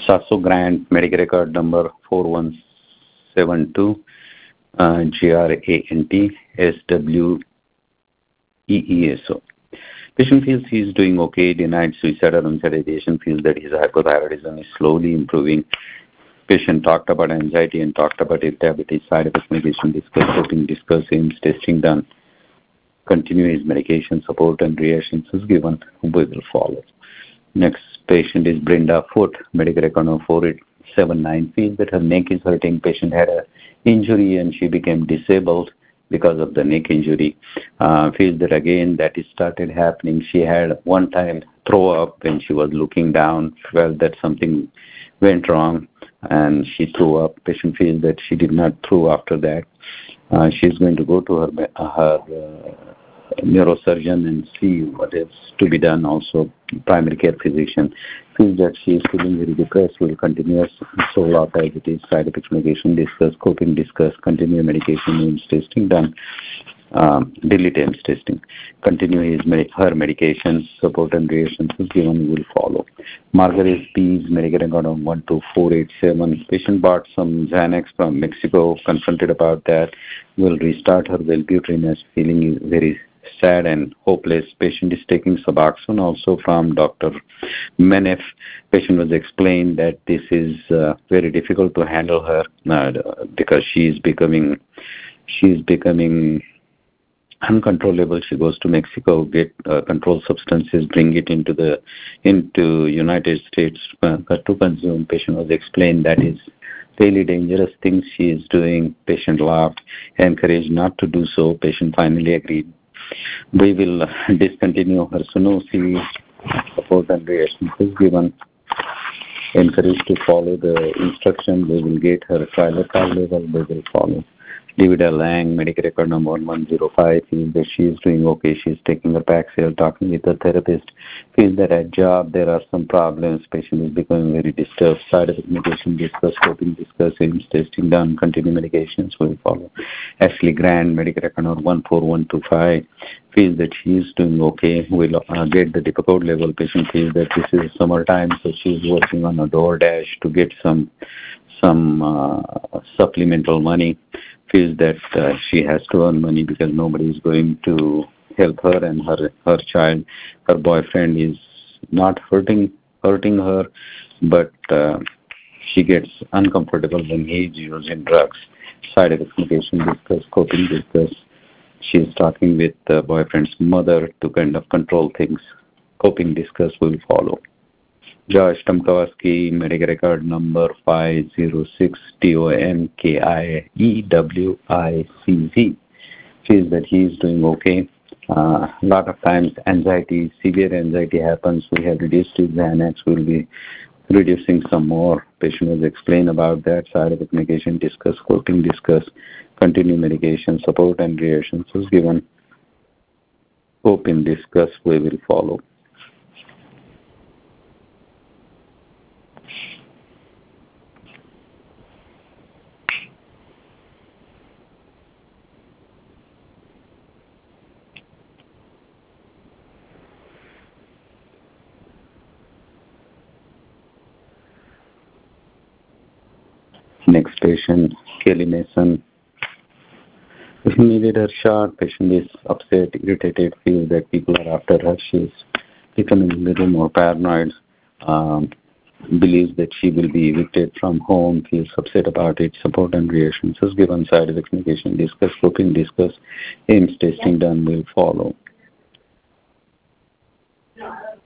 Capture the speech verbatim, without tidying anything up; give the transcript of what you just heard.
Sasso Grant, medical record number four one seven two, uh, G R A N T S W E E S O. Patient feels he is doing okay, denied suicidal ideation, feels that his hypothyroidism is slowly improving. Patient talked about anxiety and talked about diabetes, side effect medication, discussed coping, discussed aims, testing done. Continue his medication, support and reassurance is given. We will follow. Next patient is Brenda Foot, medical record number four eight seven nine, feels that her neck is hurting. Patient had an injury and she became disabled because of the neck injury. Uh, feels that again that it started happening. She had one time throw up when she was looking down, felt that something went wrong and she threw up. Patient feels that she did not throw after that. Uh, she's going to go to her, her uh, neurosurgeon and see what is to be done. Also, primary care physician feels that she is feeling very depressed, will continue sole out as it is, side effects medication, discuss, coping, discuss, continue medication, aims testing done, um, delete aims testing, continue his med- her medication, support and reassurances given will follow. Margaret P. is medical record on one two four eight seven. Patient bought some Xanax from Mexico, confronted about that, will restart her Wellbutrin as feeling very sad and hopeless. Patient is taking Suboxone also from Doctor Menef. Patient was explained that this is uh, very difficult to handle her uh, because she is becoming she is becoming uncontrollable. She goes to Mexico, get uh, controlled substances, bring it into the into United States uh, to consume. Patient was explained that is really dangerous things she is doing. Patient laughed, encouraged not to do so. Patient finally agreed. We will discontinue her Sunosi, support and reassurances given. Encouraged to follow the instruction. We will get her xylitol level. We will follow. Davida Lang, medical record number one one zero five, feels that she is doing okay. She is taking her Paxil, talking with her therapist. Feels that at job there are some problems. Patient is becoming very disturbed. Side effect medication, discuss, coping, discuss, aims, testing done. Continue medications will follow. Ashley Grant, medical record number one four one two five, feels that she is doing okay. Will uh, get the Depakote level. Patient feels that this is summertime, so she is working on a DoorDash to get some some uh, supplemental money. Feels that uh, she has to earn money because nobody is going to help her and her her child. Her boyfriend is not hurting hurting her, but uh, she gets uncomfortable when he is using drugs. Side effect medication, discuss, coping, discuss. She is talking with the boyfriend's mother to kind of control things. Coping, discuss will follow. Josh Tomkowski, medical record number five zero six, T O M K I E W I C Z, feels that he is doing okay. A uh, lot of times anxiety, severe anxiety happens. We have reduced his Xanax. We'll be reducing some more. Patient will explain about that. Side effect medication, discuss, coping, discuss, continue medication, support and reassurances given. Coping, discuss, we will follow. Next patient, Kelly Mason. Patient needed her shot. Patient is upset, irritated, feels that people are after her. She is becoming a little more paranoid. Um, believes that she will be evicted from home, feels upset about it. Support and reassurances given. Side effect medication, discuss, coping, discuss. Aims testing done will follow.